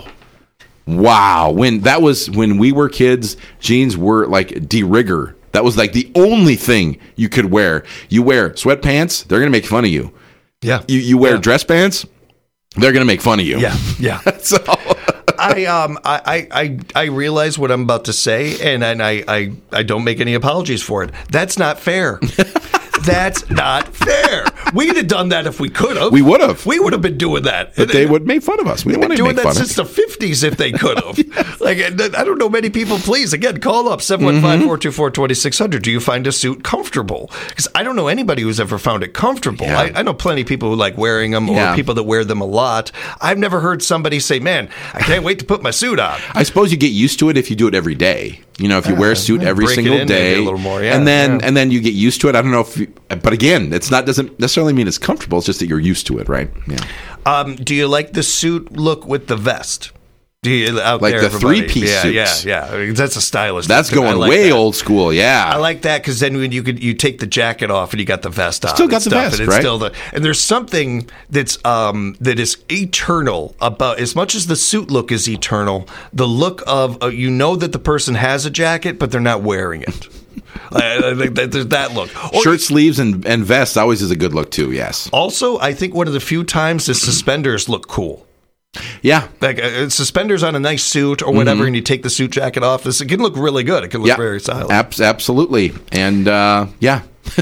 Wow. When that was when we were kids, jeans were like de rigueur. That was like the only thing you could wear. You wear sweatpants, they're going to make fun of you. Yeah. You, you wear yeah. dress pants, they're going to make fun of you. Yeah, yeah. so I um I, I I realize what I'm about to say, and and I, I I don't make any apologies for it. That's not fair. That's not fair. We'd have done that if we could have. We would have. We would have been doing that. But they would have made fun of us. We They've don't been want to doing make that fun since the fifties if they could have. yes. Like, I don't know many people. Please, again, call up seven one five, four two four, two six zero zero. Do you find a suit comfortable? Because I don't know anybody who's ever found it comfortable. Yeah. I, I know plenty of people who like wearing them or yeah. people that wear them a lot. I've never heard somebody say, man, I can't wait to put my suit on. I suppose you get used to it if you do it every day. You know, if you uh, wear a suit every single in, day, a little more, yeah, and then yeah. and then you get used to it. I don't know if, you, but again, it's not doesn't necessarily mean it's comfortable. It's just that you're used to it, right? Yeah. Um, do you like the suit look with the vest? Do you, out like there, the three-piece yeah, suits? Yeah, yeah, that's a stylish. That's look. going like way that. old school. Yeah, I like that because then when you could you take the jacket off and you got the vest on, still got the stuff, vest, and it's right? Still the, and there's something that's um that is eternal about as much as the suit look is eternal. The look of uh, you know that the person has a jacket, but they're not wearing it. I, I think that there's that look. Or, shirt sleeves and and vests always is a good look too. Yes. Also, I think one of the few times the suspenders look cool. Yeah, like uh, suspenders on a nice suit or whatever, mm-hmm. and you take the suit jacket off. This it can look really good. It can look yep. very stylish. Ab- absolutely, and uh, yeah,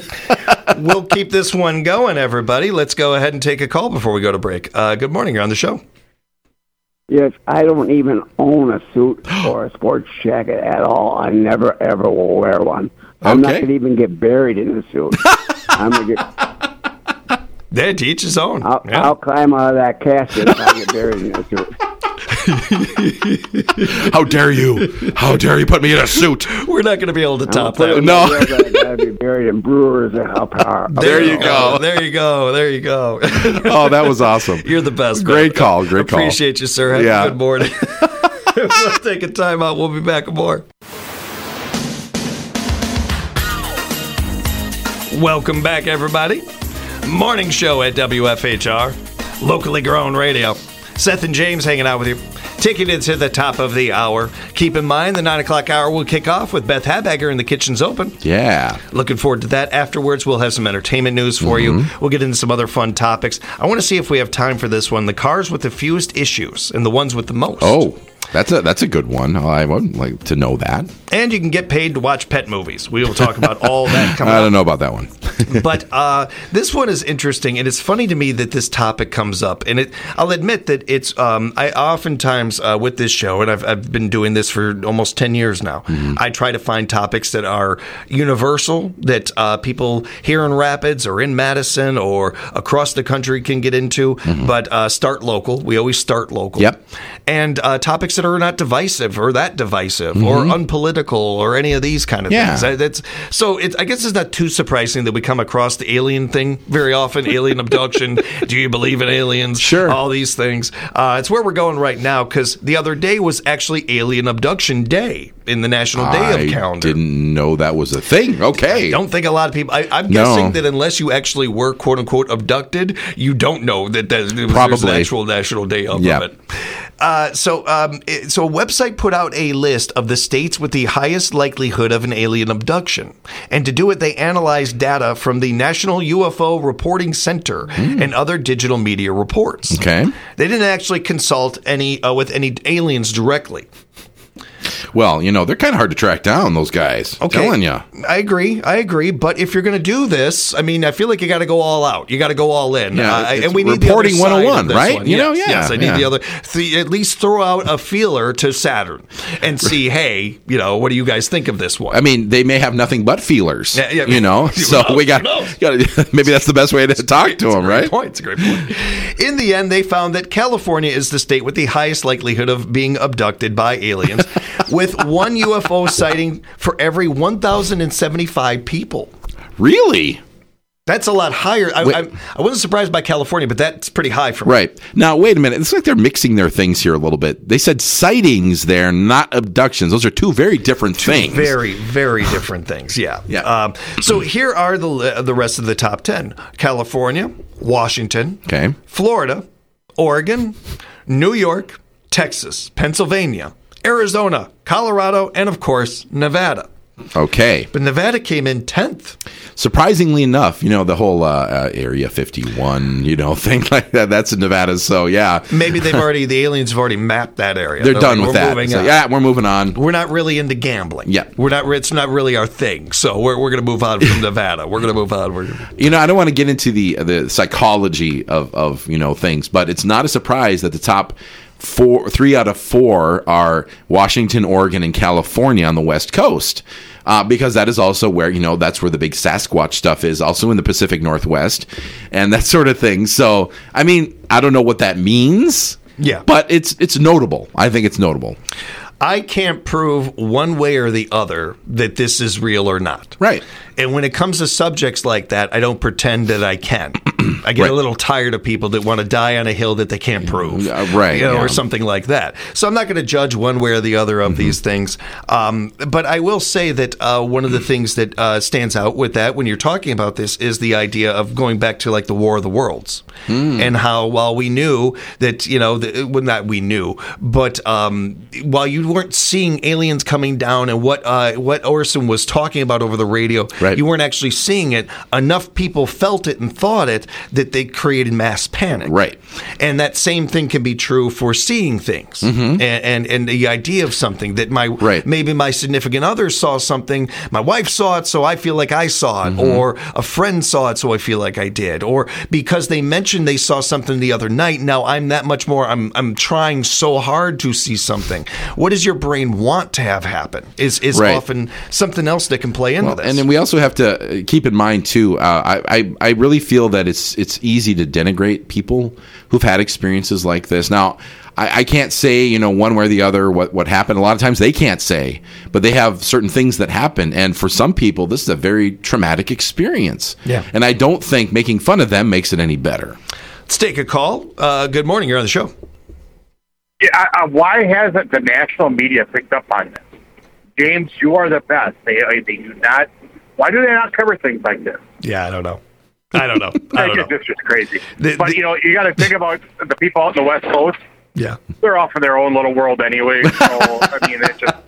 we'll keep this one going, everybody. Let's go ahead and take a call before we go to break. Uh, good morning. You're on the show. Yes, I don't even own a suit or a sports jacket at all. I never ever will wear one. I'm okay. not going to even get buried in a suit. I'm going to get. Yeah, to each his own. I'll, yeah. I'll climb out of that casket if I get buried in a suit. How dare you? How dare you put me in a suit? We're not going to be able to top that. that. No. I've got to be buried in Brewers and Up Power. There you go. There you go. There you go. Oh, that was awesome. You're the best. Great man. call. Great call. Appreciate you, sir. Have yeah. a good morning. We'll take a time out. We'll be back with more. Welcome back, everybody. Morning show at W F H R, locally grown radio. Seth and James hanging out with you. Taking it to the top of the hour. Keep in mind, the nine o'clock hour will kick off with Beth Habegger and the Kitchen's Open. Yeah. Looking forward to that. Afterwards, we'll have some entertainment news for mm-hmm. you. We'll get into some other fun topics. I want to see if we have time for this one. The cars with the fewest issues and the ones with the most. Oh, that's a that's a good one. I would like to know that. And you can get paid to watch pet movies. We will talk about all that coming up. I don't know about that one. But uh, this one is interesting, and it's funny to me that this topic comes up. And it, I'll admit that it's, um, I oftentimes uh, with this show, and I've, I've been doing this for almost ten years now, mm-hmm. I try to find topics that are universal, that uh, people here in Rapids or in Madison or across the country can get into, mm-hmm. but uh, start local. We always start local. Yep. And uh, topics that are not divisive or that divisive mm-hmm. or unpolitical or any of these kind of yeah. things. I, that's, so it, I guess it's not too surprising that we come across the alien thing very often, alien abduction. Do you believe in aliens? Sure. All these things. Uh, it's where we're going right now because the other day was actually Alien Abduction Day in the National Day I of Calendar. I didn't know that was a thing. Okay. I don't think a lot of people, I, I'm No. guessing that unless you actually were quote unquote abducted, you don't know that there's, there's an actual National Day of Yep. it. Uh, so, um, it, so a website put out a list of the states with the highest likelihood of an alien abduction. And to do it, they analyzed data from the National U F O Reporting Center mm. and other digital media reports. Okay. They didn't actually consult any uh, with any aliens directly. Well, you know, they're kind of hard to track down, those guys. I'm Okay. telling you. I agree. I agree. But if you're going to do this, I mean, I feel like you got to go all out. You got to go all in. Yeah, uh, it's and we need reporting the other side one oh one, of this right? one. You know, yes, yeah, yes, I need yeah. the other. Th- at least throw out a feeler to Saturn and see, hey, you know, what do you guys think of this one? I mean, they may have nothing but feelers, Yeah, yeah. you know. Who So knows? we got, Who knows? got maybe that's the best way to talk to It's a them, great right? Point. It's a great point. In the end, they found that California is the state with the highest likelihood of being abducted by aliens, with one U F O sighting for every one thousand seventy-five people. Really? That's a lot higher. I, Wait. I, I wasn't surprised by California, but that's pretty high for me. Right. Now, wait a minute. It's like they're mixing their things here a little bit. They said sightings there, not abductions. Those are two very different things. Very, very different things. Yeah. Yeah. Um, so here are the li- the rest of the top ten: California, Washington, Okay. Florida, Oregon, New York, Texas, Pennsylvania, Arizona, Colorado, and of course Nevada. Okay. But Nevada came in tenth. Surprisingly enough, you know, the whole uh, uh, Area fifty-one, you know, thing like that, that's in Nevada. So, yeah. Maybe they've already the aliens have already mapped that area. They're They're done like, with "We're that. moving So, on." yeah, we're moving on. We're not really into gambling. Yeah. We're not. It's not really our thing. So we're we're going to move on from Nevada. We're going to move on. We're gonna... You know, I don't want to get into the the psychology of, of, you know, things, but it's not a surprise that the top four, three out of four are Washington, Oregon, and California on the West Coast. Uh, because that is also where, you know, that's where the big Sasquatch stuff is, also in the Pacific Northwest and that sort of thing. So, I mean, I don't know what that means. Yeah. But it's it's notable. I think it's notable. I can't prove one way or the other that this is real or not. Right. And when it comes to subjects like that, I don't pretend that I can. I get Right. a little tired of people that want to die on a hill that they can't prove, Uh, right, You know, yeah. or something like that. So I'm not going to judge one way or the other of these things. Um, but I will say that uh, one of the things that uh, stands out with that when you're talking about this is the idea of going back to like the War of the Worlds, and how while we knew that you know, the, well, not we knew, but um, while you weren't seeing aliens coming down and what uh, what Orson was talking about over the radio. Right. You weren't actually seeing it. Enough people felt it and thought it that they created mass panic. Right. And that same thing can be true for seeing things. And, and and the idea of something that my Right. maybe my significant other saw something, my wife saw it, so I feel like I saw it, or a friend saw it, so I feel like I did, or because they mentioned they saw something the other night, now I'm that much more. I'm I'm trying so hard to see something. What does your brain want to have happen? Is is Right. often something else that can play into Well, this. and then we also have to uh, keep in mind too. Uh, I, I I really feel that it's it's easy to denigrate people who've had experiences like this. Now, I, I can't say you know one way or the other what what happened. A lot of times they can't say, but they have certain things that happen, and for some people, this is a very traumatic experience. Yeah. And I don't think making fun of them makes it any better. Let's take a call. Uh, good morning. You're on the show. Yeah, I, I, why hasn't the national media picked up on this? James, you are the best. They they do not. Why do they not cover things like this? Yeah, I don't know. I don't know. I don't know. This is just crazy. The- but the- you know, you got to think about the people out in the West Coast. Yeah. They're off in their own little world anyway. So I mean, it just.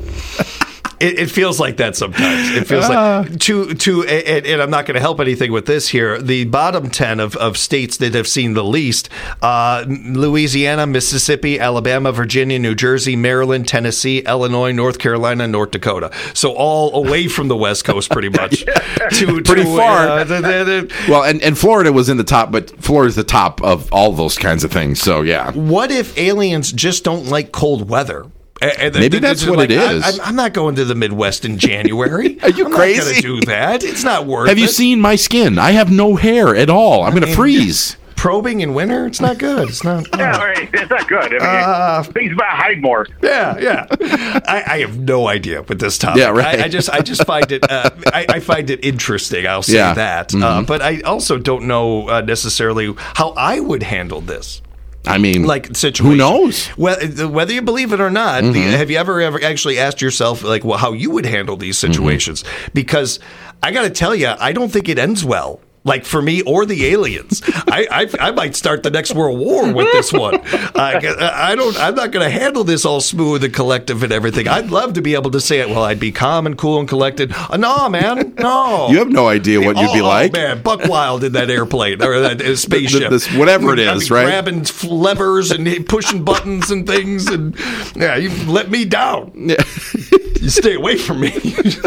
It, it feels like that sometimes. It feels like to to and, and I'm not going to help anything with this here. The bottom ten of, of states that have seen the least: uh, Louisiana, Mississippi, Alabama, Virginia, New Jersey, Maryland, Tennessee, Illinois, North Carolina, and North Dakota. So all away from the West Coast, pretty much. to, Pretty to, far. Uh, the, the, the, Well, and, and Florida was in the top, but Florida's the top of all those kinds of things. So yeah, what if aliens just don't like cold weather? And Maybe they're that's just what like, it I- is. I'm, I'm not going to the Midwest in January. Are you I'm crazy? not going to do that. It's not worth have you it. seen my skin? I have no hair at all. I'm going to mean, freeze. Probing in winter? It's not good. It's not. Yeah, all right. It's not good. I mean, Uh, things about hide more. Yeah, yeah. I, I have no idea with this topic. Yeah, right. I, I just, I just find it, uh, I, I find it interesting. I'll say Yeah. that. Mm-hmm. Uh, but I also don't know uh, necessarily how I would handle this. I mean, Like situation. who knows? Whether, whether you believe it or not, Mm-hmm. the, have you ever ever actually asked yourself like, well, how you would handle these situations? Mm-hmm. Because I got to tell you, I don't think it ends well. Like for me or the aliens, I, I I might start the next world war with this one. I, I don't. I'm not going to handle this all smooth and collective and everything. I'd love to be able to say it. Well, I'd be calm and cool and collected. Uh, no, man, no. You have no idea what oh, you'd be like. Oh man, buck wild in that airplane or that uh, spaceship. This, whatever it is, right? Grabbing levers and pushing buttons and things, and yeah, you let me down. Yeah. You stay away from me.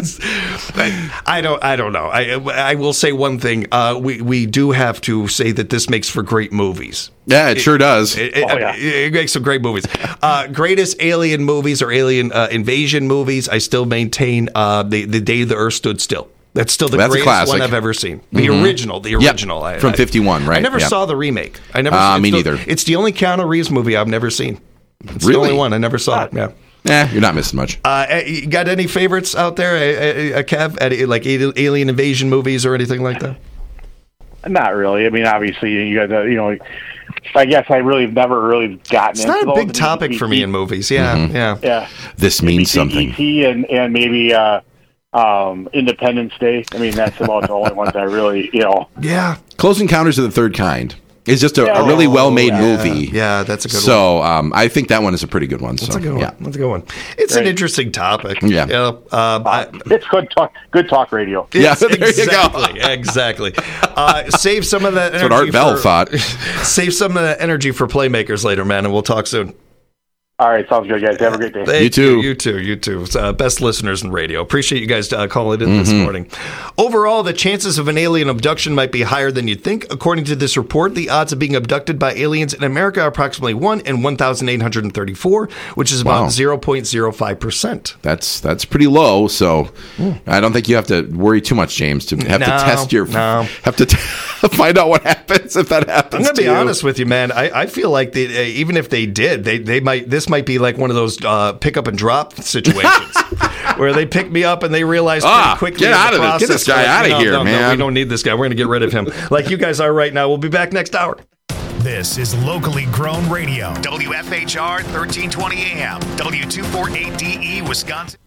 I don't. I don't know. I I will say one thing. Uh, we we do have to say that this makes for great movies. Yeah, it, it sure does. It, it, oh, yeah. it, it makes some great movies. Uh, greatest alien movies or alien uh, invasion movies. I still maintain uh, the the Day the Earth Stood Still. That's still the That's greatest one I've ever seen. The mm-hmm. original, the original. Yep. I, From I, fifty-one, right? I never yep. saw the remake. I never. Uh, it's me the, neither. It's the only Keanu Reeves movie I've never seen. It's really? the only one I never saw. Yeah. Eh, you're not missing much. Uh, you got any favorites out there, uh, uh, Kev? Any, like alien invasion movies or anything like that? Not really. I mean, obviously, you got to, you know, I guess I really have never really gotten it's into not a those. big topic E T for me in movies. Yeah, mm-hmm. yeah. Yeah. This means something. E T and, and maybe uh, um, Independence Day. I mean, that's about the only ones I really, you know. Yeah. Close Encounters of the Third Kind is just a, Yeah. a really well-made yeah. movie. Yeah, that's a good so, one. So um, I think that one is a pretty good one. That's so, a good one. yeah. That's a good one. It's Great. an interesting topic. Yeah. You know, um, I, It's good talk. Good talk radio. Yeah, there exactly, you go. exactly. Uh, save some of that That's energy. what Art Bell for, thought. Save some of that energy for playmakers later, man, and we'll talk soon. All right, sounds good, guys. Have a great day. Thank You too. You too. You too. Uh, best listeners in radio. Appreciate you guys uh, calling in this Mm-hmm. morning. Overall, the chances of an alien abduction might be higher than you'd think. According to this report, the odds of being abducted by aliens in America are approximately one in one thousand eight hundred thirty-four, which is about Wow. zero point zero five percent. That's that's pretty low. So I don't think you have to worry too much, James, to have No, to test your no. have to t- find out what happens if that happens. I'm going to to be you. honest with you, man. I, I feel like they, uh, even if they did, they they might. This might be like one of those uh, pick up and drop situations where they pick me up and they realize pretty Ah, quickly. get in the out of this. Get process, this guy like, out of no, here, no, no, man. we don't need this guy. We're going to get rid of him, like you guys are right now. We'll be back next hour. This is locally grown radio. W F H R thirteen twenty A M. W two forty-eight D E, Wisconsin.